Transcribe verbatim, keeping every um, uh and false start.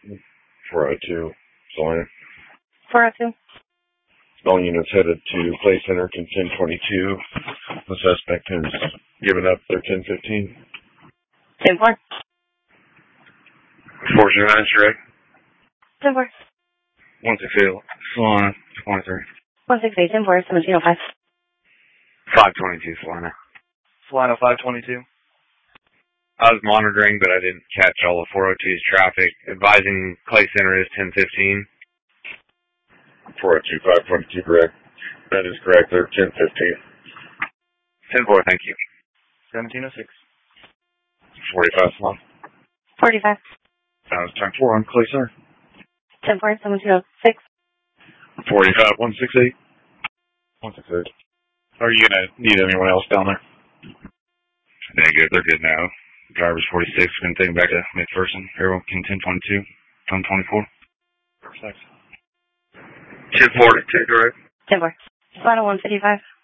four oh two, Salina. four oh two. All units headed to Clay Center to ten twenty-two. The suspect has given up their ten fifteen. ten four. four zero nine, correct? ten four. one six eight, Salina, twenty-three. one six eight, ten four, seventeen oh five. five twenty-two, Salina. Salina five twenty-two. I was monitoring, but I didn't catch all of four oh two's traffic. Advising Clay Center is ten fifteen. four oh two, five twenty-two, correct. That is correct. They're ten fifteen. ten four, thank you. seventeen oh six. forty-five, Salina. forty-five. That was time four on Clay Center. ten four, seventeen oh six. forty-five, one six eight. one six eight. Are you going to need anyone else down there? Negative, they're good now. Driver's forty-six, going to take him back to McPherson. Everyone can ten twenty-two, ten twenty-four. Thanks. ten forty-two, correct? ten four. Salina one fifty-five.